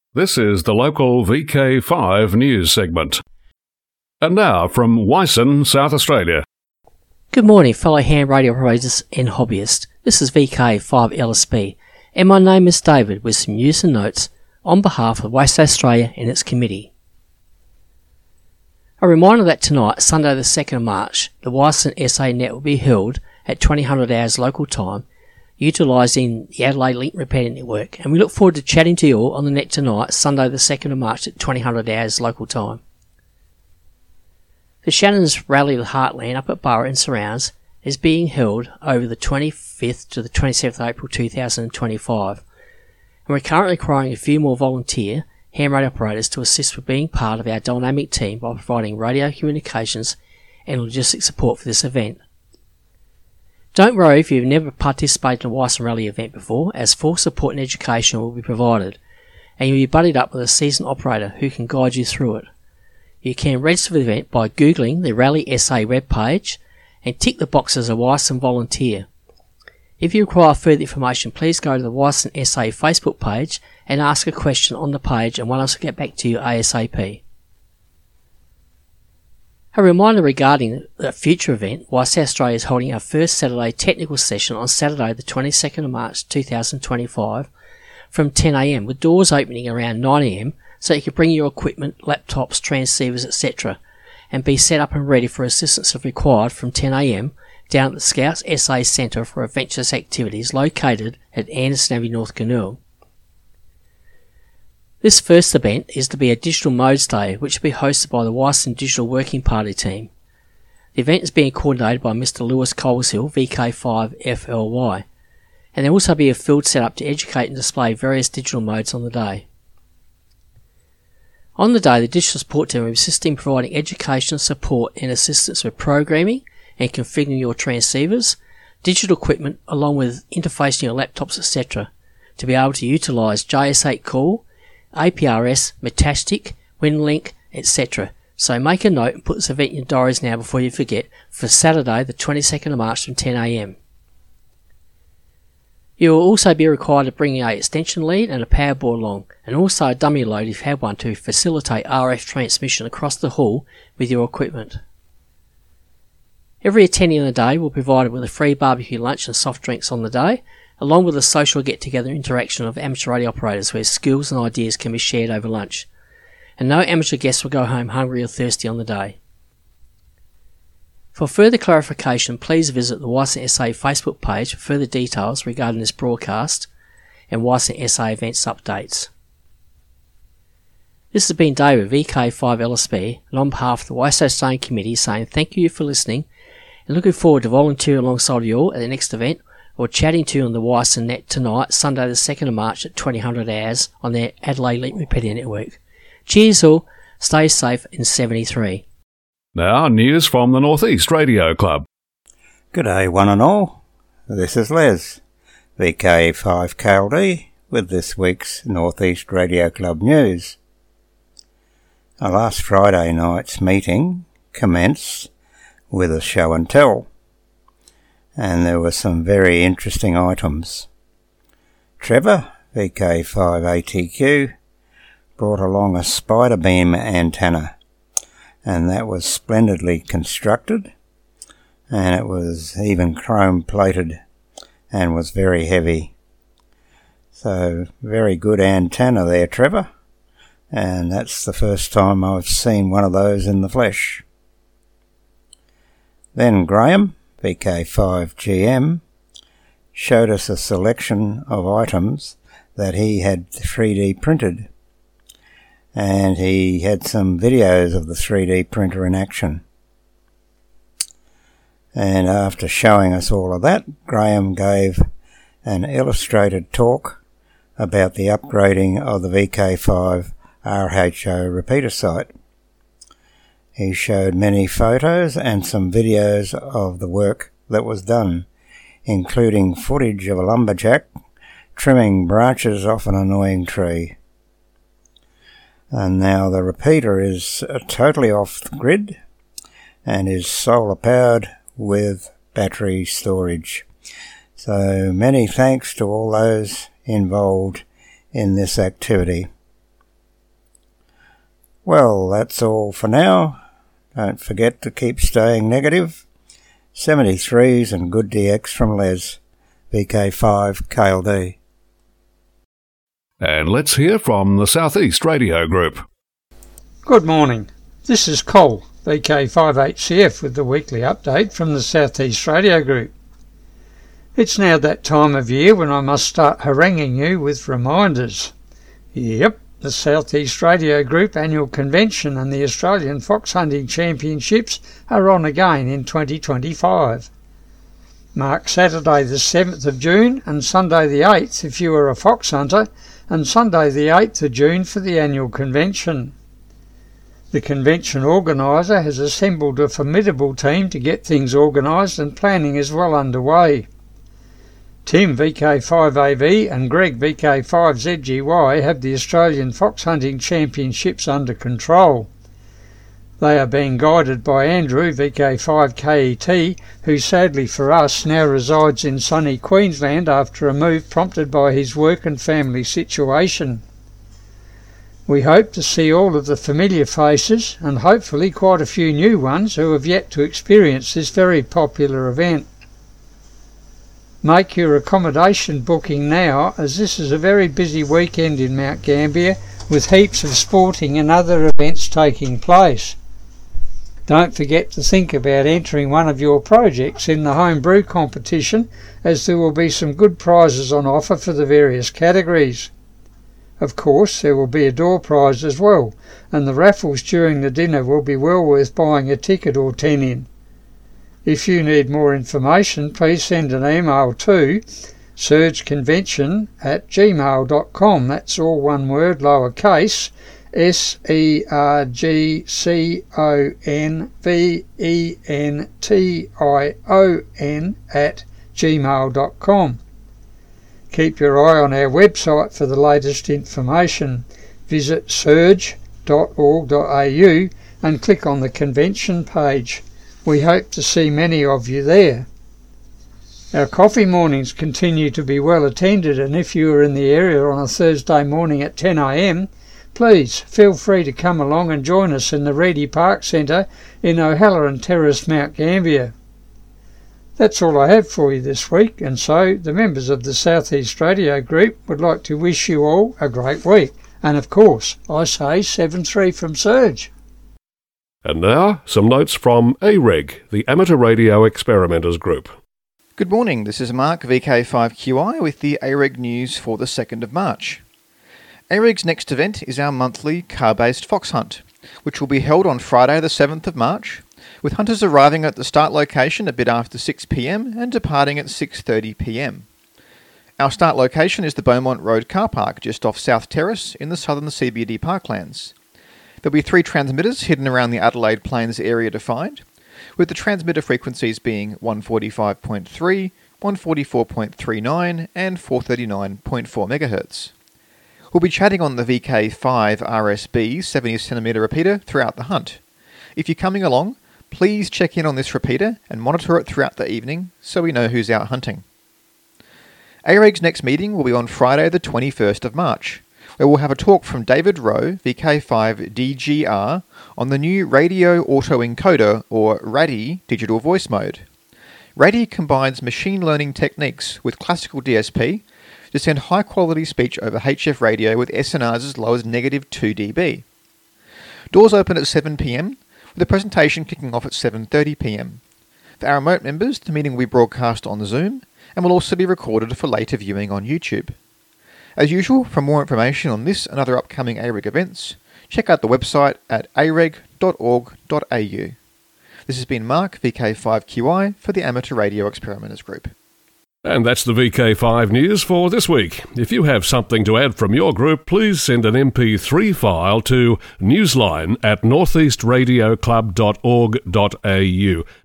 This is the local VK5 news segment. And now from Wyson, South Australia. Good morning, fellow ham radio operators and hobbyists. This is VK5 LSB, and my name is David with some news and notes on behalf of West Australia and its committee. A reminder that tonight, Sunday the 2nd of March, the Wyson SA Net will be held at 2000 hours local time, utilising the Adelaide Link Repair Network, and we look forward to chatting to you all on the net tonight, Sunday the 2nd of March at 2000 hours local time. The Shannons Rally of the Heartland up at Burra and surrounds is being held over the 25th to the 27th of April 2025, and we're currently requiring a few more volunteer ham radio operators to assist with being part of our dynamic team by providing radio communications and logistic support for this event. Don't worry if you've never participated in a Wyson Rally event before, as full support and education will be provided, and you'll be buddied up with a seasoned operator who can guide you through it. You can register for the event by Googling the Rally SA webpage and tick the box as a Wyson volunteer. If you require further information, please go to the Wyson SA Facebook page and ask a question on the page, and one of us will get back to you ASAP. A reminder regarding the future event, Wyson Australia is holding our first Saturday technical session on Saturday the 22nd of March 2025 from 10am, with doors opening around 9am, so you can bring your equipment, laptops, transceivers, etc. and be set up and ready for assistance if required from 10am down at the Scouts SA Centre for Adventurous Activities located at Anderson Avenue, North Canoe. This first event is to be a Digital Modes Day, which will be hosted by the Wyson Digital Working Party team. The event is being coordinated by Mr Lewis Coleshill, VK5FLY, and there will also be a field set up to educate and display various digital modes on the day. On the day, the digital support team will be assisting providing education, support and assistance with programming and configuring your transceivers, digital equipment along with interfacing your laptops, etc. to be able to utilise JS8 Call, APRS, Metastic, WinLink, etc. So make a note and put this event in your diaries now before you forget, for Saturday the 22nd of March from 10am. You will also be required to bring an extension lead and a power board along, and also a dummy load if you have one, to facilitate RF transmission across the hall with your equipment. Every attendee on the day will be provided with a free barbecue lunch and soft drinks on the day, along with a social get-together interaction of amateur radio operators where skills and ideas can be shared over lunch. And no amateur guests will go home hungry or thirsty on the day. For further clarification, please visit the Wyson SA Facebook page for further details regarding this broadcast and Wyson SA events updates. This has been David, VK5LSB, and on behalf of the Wyson Australian Committee saying thank you for listening and looking forward to volunteering alongside you all at the next event, or chatting to you on the Wyson Net tonight, Sunday the 2nd of March at 2000 hours on the Adelaide Link Repair Network. Cheers all, stay safe in 73. Now, news from the Northeast Radio Club. G'day one and all, this is Les, VK5KLD, with this week's Northeast Radio Club news. Last Friday night's meeting commenced with a show and tell, and there were some very interesting items. Trevor, VK5ATQ, brought along a spider beam antenna, and that was splendidly constructed, and it was even chrome plated and was very heavy. So very good antenna there, Trevor, and that's the first time I've seen one of those in the flesh. Then Graham, VK5GM, showed us a selection of items that he had 3D printed, and he had some videos of the 3D printer in action. And after showing us all of that, Graham gave an illustrated talk about the upgrading of the VK5 RHO repeater site. He showed many photos and some videos of the work that was done, including footage of a lumberjack trimming branches off an annoying tree. And now the repeater is totally off the grid and is solar powered with battery storage. So many thanks to all those involved in this activity. Well, that's all for now. Don't forget to keep staying negative. 73s and good DX from Les, VK5 KLD. And let's hear from the Southeast Radio Group. Good morning. This is Cole, VK5HCF, with the weekly update from the Southeast Radio Group. It's now that time of year when I must start haranguing you with reminders. Yep, the Southeast Radio Group annual convention and the Australian Fox Hunting Championships are on again in 2025. Mark Saturday the 7th of June and Sunday the 8th if you are a fox hunter, and Sunday the 8th of June for the annual convention. The convention organiser has assembled a formidable team to get things organised, and planning is well underway. Tim VK5AV and Greg VK5ZGY have the Australian Fox Hunting Championships under control. They are being guided by Andrew VK5KET, who sadly for us now resides in sunny Queensland after a move prompted by his work and family situation. We hope to see all of the familiar faces and hopefully quite a few new ones who have yet to experience this very popular event. Make your accommodation booking now, as this is a very busy weekend in Mount Gambier with heaps of sporting and other events taking place. Don't forget to think about entering one of your projects in the home brew competition, as there will be some good prizes on offer for the various categories. Of course, there will be a door prize as well, and the raffles during the dinner will be well worth buying a ticket or 10 in. If you need more information, please send an email to surgeconvention@gmail.com. That's all one word, lowercase, SERGCONVENTION@gmail.com. Keep your eye on our website for the latest information. Visit surge.org.au and click on the convention page. We hope to see many of you there. Our coffee mornings continue to be well attended, and if you are in the area on a Thursday morning at 10 a.m, please feel free to come along and join us in the Reedy Park Centre in O'Halloran Terrace, Mount Gambier. That's all I have for you this week, and so the members of the Southeast Radio Group would like to wish you all a great week. And of course, I say 7-3 from Surge. And now, some notes from AREG, the Amateur Radio Experimenters Group. Good morning, this is Mark VK5QI with the AREG news for the 2nd of March. AREG's next event is our monthly car-based fox hunt, which will be held on Friday the 7th of March, with hunters arriving at the start location a bit after 6 p.m. and departing at 6:30 p.m. Our start location is the Beaumont Road car park just off South Terrace in the southern CBD parklands. There'll be 3 transmitters hidden around the Adelaide Plains area to find, with the transmitter frequencies being 145.3, 144.39 and 439.4 MHz. We'll be chatting on the VK5 RSB 70cm repeater throughout the hunt. If you're coming along, please check in on this repeater and monitor it throughout the evening so we know who's out hunting. AREG's next meeting will be on Friday the 21st of March, where we'll have a talk from David Rowe, VK5DGR, on the new Radio Auto Encoder, or RADI, digital voice mode. RADI combines machine learning techniques with classical DSP to send high-quality speech over HF radio with SNRs as low as -2 dB. Doors open at 7 p.m, with the presentation kicking off at 7:30 p.m. For our remote members, the meeting will be broadcast on Zoom and will also be recorded for later viewing on YouTube. As usual, for more information on this and other upcoming AREG events, check out the website at areg.org.au. This has been Mark, VK5QI, for the Amateur Radio Experimenters Group. And that's the VK5 news for this week. If you have something to add from your group, please send an MP3 file to newsline@northeastradioclub.org.au.